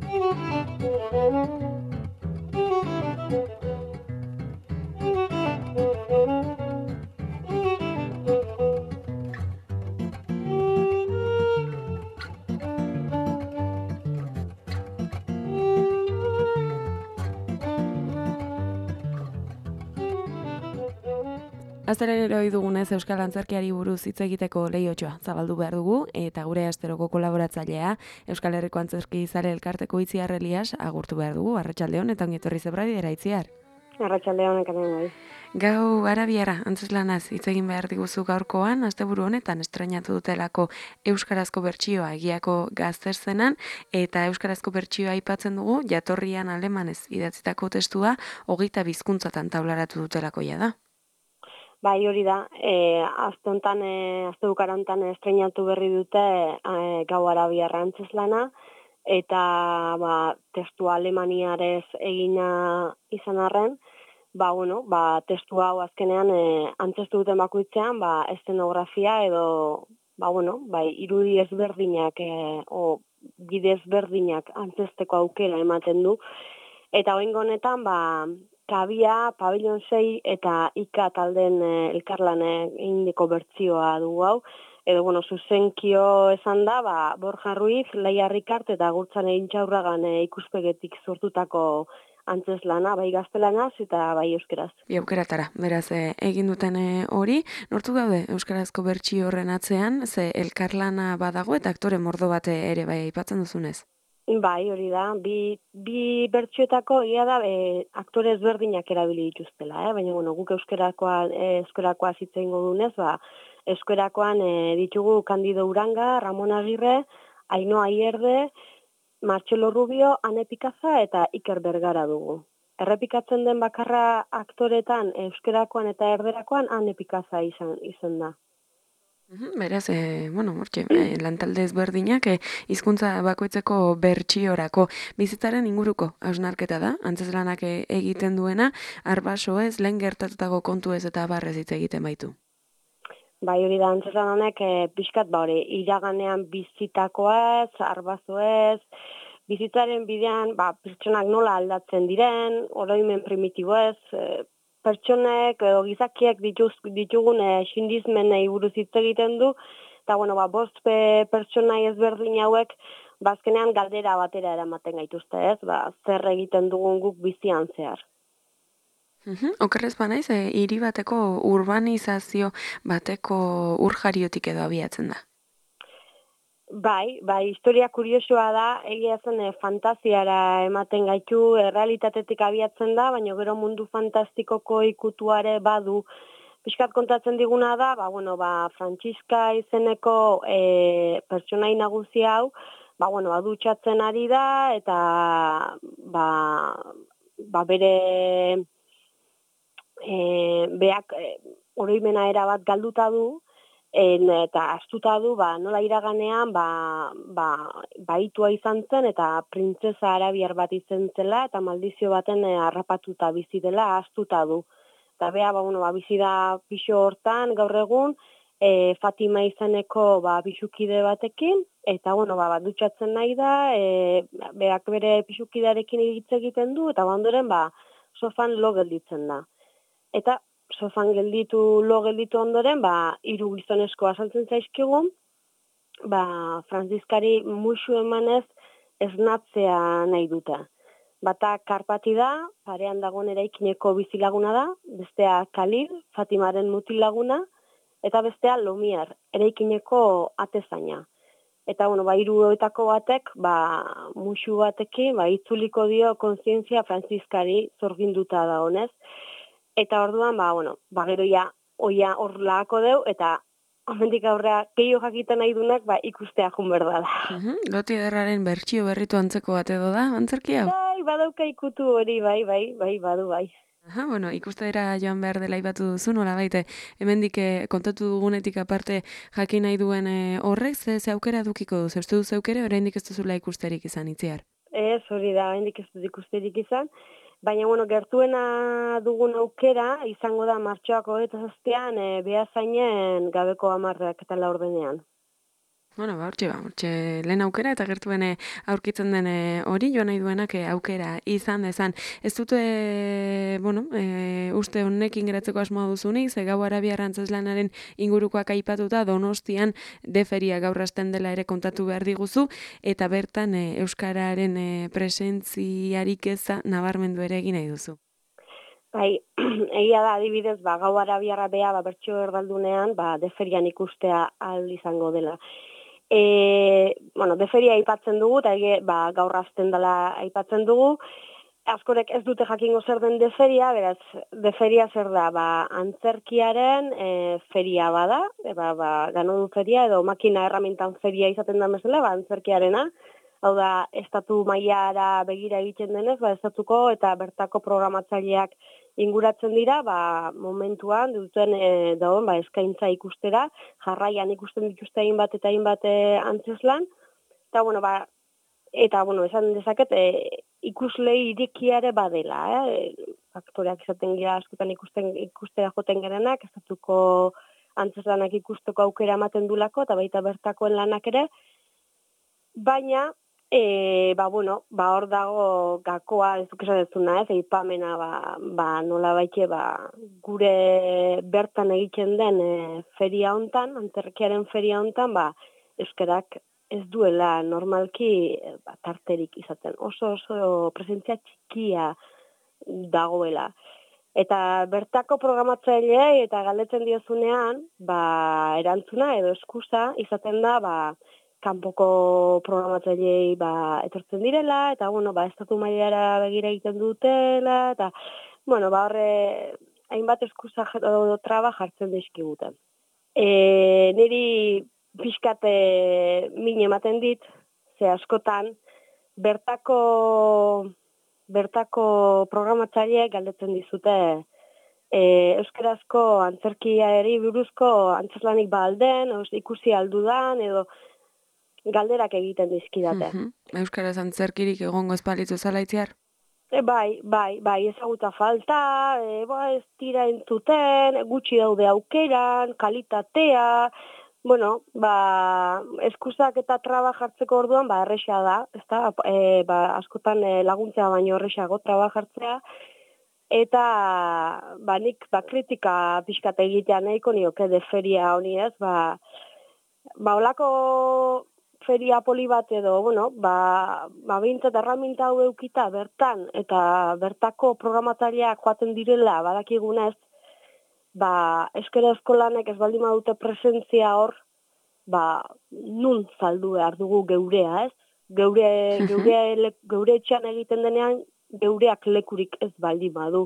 Azterero dugunez Euskal Antzerkiari buruz hitz egiteko leihotxoa zabaldu behar dugu, eta gure asteroko kolaboratzailea Euskal Herriko Antzerki Zale Elkarteko Itziar Elias agurtu behar dugu. Arratsaldeon eta ongi etorri zebradiera, Itziar. Arratsaldeon ekanen bai. Gau arabiara antzeslanaz hitz egin behar diguzu gaurkoan, asteburu honetan estrainatu dutelako euskarazko bertsioa egiako gazterzenan, eta euskarazko bertsioa aipatzen dugu jatorrian alemanez idatzitako testua 22 hizkuntzatan taularatu dutelako da. Bai, hori da. Astebukara hontan estreinatu berri dute Gau arabiarra antzeslana, eta testua alemaniarez egina izan arren, testu hau azkenean antzestu duten bakoitzean, eszenografia edo, irudi ezberdinak o bide ezberdinak antzesteko aukera ematen du. Eta oraingo honetan, Kabia, Pabellon 6 eta Ika taldeen elkarlan egindako bertsioa dugu hau. Edo, zuzenkio esan da, Borja Ruiz, Laia Rikart eta Gurtzane Intxaurragan ikuspegetik sortutako antzeslana, bai gaztelanaz eta bai euskeraz. Eukeratara, beraz, egin duten hori, nortu gaude euskarazko bertsio horren atzean, ze elkarlana badago eta aktore mordo bat ere bai aipatzen duzunez? Bai, hori da. Bi bertsioetako ia da aktore ezberdinak erabili dituztela, baina guk euskerakoa hitz egingo dunez, euskerakoan ditugu Candido Uranga, Ramon Agirre, Ainhoa Ierde, Martxelo Rubio, Ane Pikaza eta Iker Bergara dugu. Errepikatzen den bakarra aktoretan euskerakoan eta erderakoan Ane Pikaza izan da. Beraz, lantalde ezberdinak hizkuntza bakoitzeko bertsiorako bizitzaren inguruko hausnarketa da, antzeslanak egiten duena, arbaso ez, lehen gertatutako kontu ez eta barrez hitz egiten baitu. Bai, hori da, antzeslan honek pixkat iraganean bizitakoaz, arbazoez, bizitzaren bidean pertsonak nola aldatzen diren, oroimen primitiboez, pertsonek edo gizakiek ditugun xindizmenei buruz hitz egiten du, eta bost pertsonai ezberdin hauek bazkenean galdera batera eramaten gaituzte, ez? Zer egiten dugun guk bizian zehar. Okerrez banaiz, hiri bateko urbanizazio bateko urjariotik edo abiatzen da. Bai, historia kuriosua da, egia zen fantasiara ematen gaitu, realitatetik abiatzen da, baina gero mundu fantastikoko ikutuare badu. Piskat kontatzen diguna da, Frantziska izeneko pertsonai nagusi hau, dutxatzen ari da, eta bere beak oroimena erabat galduta du, eta astuta du, nola iraganean, baitua izan zen, eta printzesa arabiar bat izan zela, eta maldizio baten harrapatuta bizi dela, astuta du. Eta bea, bizi da pixo hortan, gaur egun, Fatima izeneko pixukide batekin, eta, dutxatzen nahi da, beak bere pixukidearekin hitz egiten du, eta ondoren, sofan lo gelditzen da. Eta sofan lo gelditu ondoren, 3 gizonezko azaltzen zaizkigun, Frantziskari musu emanez esnatzea nahi dute. Bata Karpati da, parean dagoen eraikineko bizilaguna da, bestea Khalil, Fatimaren mutilaguna, eta bestea Lomier, eraikineko atezaina. Eta, 3 hauetako batek, musu batekin, itzuliko dio kontzientzia Frantziskari zorginduta da honez. Eta orduan, gero oia hor lagako deu, eta hemendik aurrea gehiago jakiten nahi dunak, ikustea jun berda da. Loti Ederraren bertsio berritu antzeko bat edo da, antzerki hau? Bai, badauka ikutu hori, badu. Ikustera joan behar dela aipatu duzu, nola baite, hemendik kontatu dugunetik aparte jakin nahi duen horrek, ze aukera dukiko du, zeustu du zeukere, oraindik ez duzula ikusterik izan, Itziar? Ez, hori da, oraindik ez dut ikusterik izan, baina, gertuena dugun aukera, izango da martxoako 27an Beasainen gabeko 10 eta 4 denean. Bueno, hortxe lehen aukera eta gertuen aurkitzen den hori joan nahi duenak aukera izan dezan. Ez dute, uste honekin geratzeko asmoa duzunik, ze Gau Arabiar Antzezlanaren ingurukoak aipatuta Donostian deferia gaur hasten dela ere kontatu behar diguzu, eta bertan euskararen presentziarik eza nabarmendu ere egin nahi duzu. Bai, egia da adibidez, Gau Arabiarra bea, bertso erdaldunean, deferian ikustea ahal izango dela. Deferia aipatzen dugu, eta gaur hasten dela aipatzen dugu. Askorek ez dute jakingo zer den deferia, beraz, deferia zer da, antzerkiaren feria bada, ganodun feria, edo makina erramintan feria izaten da bezala, antzerkiarena. Hau da, estatu mailara begira egiten denez, estatuko eta bertako programatzaileak inguratzen dira, momentuan duten eskaintza ikustera, jarraian ikusten dituzte hainbat eta hainbat antzeslan, eta esan dezaket, ikuslei irikiare badela, aktoreak izaten gira askotan ikustera joten gerenak, estatuko antzeslanak ikusteko aukera ematen dulako, eta baita bertakoen lanak ere, baina, hor dago gakoa, ez duk esan dezuna, eipamena, nola baite, gure bertan egiten den feria hontan, antzerkiaren feria hontan, euskarak ez duela normalki tarterik izaten. Oso presentzia txikia dagoela. Eta bertako programatzailei eta galdetzen diozunean, erantzuna edo eskusa izaten da, kanpoko programatzailei etortzen direla, eta estatu mailara begira egiten dutela, eta horre hainbat eskusa edo traba jartzen dizkiguten. Niri pixkate min ematen dit, ze askotan bertako programatzaileek galdetzen dizute euskarazko antzerkiari buruzko antzeslanik alden, ikusi aldudan, edo galderak egiten dizkidate. Euskaraz antzerkirik egongo ez balitzu zala itziar? Bai, ezagutza falta, ez tira entzuten, gutxi daude aukeran, kalitatea, eskusak eta traba jartzeko orduan, erresa da, ezta? Askotan laguntzea baino erresago traba jartzea, eta nik kritika pixkat egitea nahiko nioke deferia honi ez, olako feria poli bat edo, bintzat erraminta hau eukita bertan, eta bertako programatzaileak joaten direla, badakigunez, euskara eskolanek ez baldin badute presentzia hor, nun saldu behar dugu geurea, ez? Geure etxean egiten denean, geureak lekurik ez baldin badu.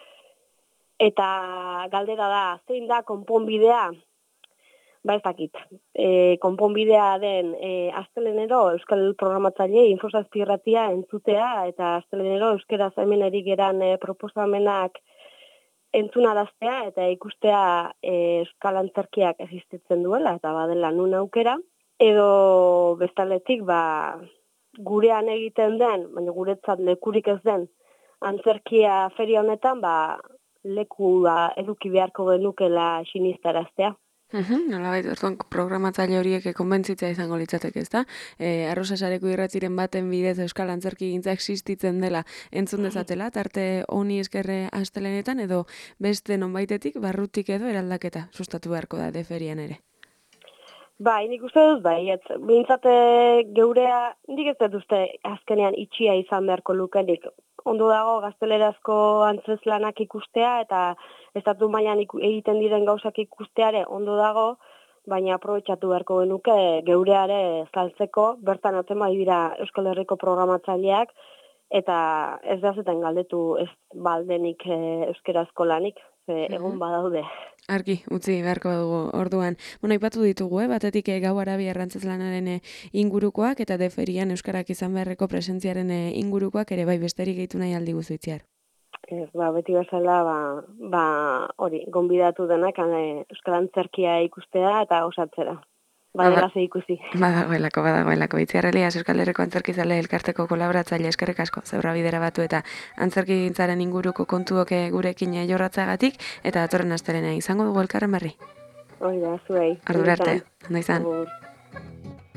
Eta galdera da, zein da konponbidea? Ez dakit. Konponbidea den astelenero euskal programatzaile Infosazpi irratia entzutea, eta astelenero euskaraz hemen ari geran proposamenak entzunaraztea eta ikustea euskal antzerkiak existitzen duela, eta badela nun aukera, edo bestaletik gurean egiten den, baina guretzat lekurik ez den, antzerkia feria honetan, leku eduki beharko genukela sinistaraztea. Nolabait, orduan programatzaile horiek konbentzitzea izango litzateke, ezta? Arrosa Sareko irratiren baten bidez euskal antzerkigintza existitzen dela entzun dezatela, tarte honi eskerre astelenetan, edo beste nonbaitetik barrutik edo eraldaketa sustatu beharko da deferian ere. Nik uste dut, bintzate geurea, nik ez dut uste azkenean itxia izan beharko lukenik. Ondo dago gaztelerazko antzeslanak ikustea eta estatu mailan egiten diren gauzak ikusteare ondo dago, baina aprobetxatu beharko genuke geureare saltzeko, bertan atzen dira Euskal Herriko programatzaileak, eta ez da zeten galdetu ez baldenik euskerazko lanik, egon badaude. Argi, utzi beharko dugu orduan. Aipatu ditugu, batetik Gau Arabiar Antzezlanaren ingurukoak eta deferian euskarak izan beharreko presentziaren ingurukoak ere bai besterik gehitu nahi aldi guzu itziar. Beti bezala, hori, gonbidatu denak euskal antzerkia ikustea eta osatzera. Badela ze ikusi. Badagoelako. Itziar Elias, Euskal Herriko Antzerkizale elkarteko kolaboratzaile, eskerrik asko, zebra bidera batu eta antzerkigintzaren inguruko kontuok gurekin jorratzagatik, eta datorren astelena izango dugu elkarren berri. Hori da, zuei. Ordura arte, ondo izan.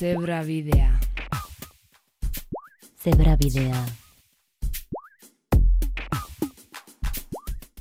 Zebrabidea. Zebrabidea.